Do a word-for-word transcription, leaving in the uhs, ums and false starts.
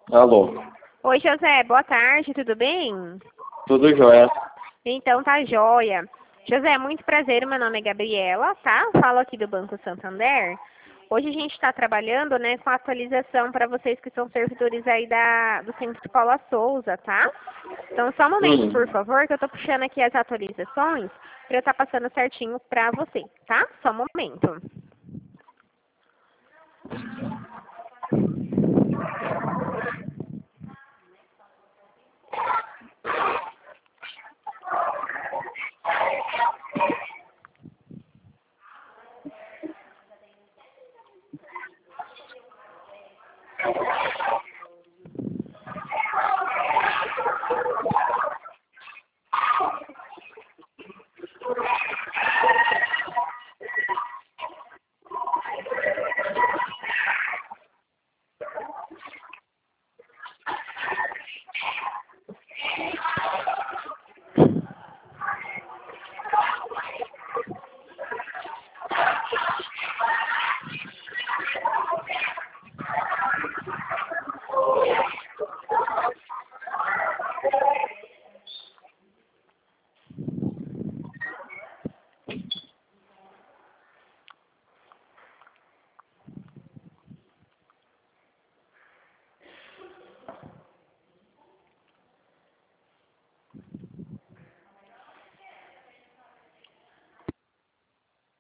Alô. Oi, José, boa tarde, tudo bem? Tudo jóia. Então tá jóia. José, muito prazer, meu nome é Gabriela, tá? Falo aqui do Banco Santander. Hoje a gente está trabalhando, né, com a atualização para vocês que são servidores aí da, do Centro de Paula Souza, tá? Então só um momento, Hum. por favor, que eu tô puxando aqui as atualizações para eu estar tá passando certinho para você, tá? Só um momento.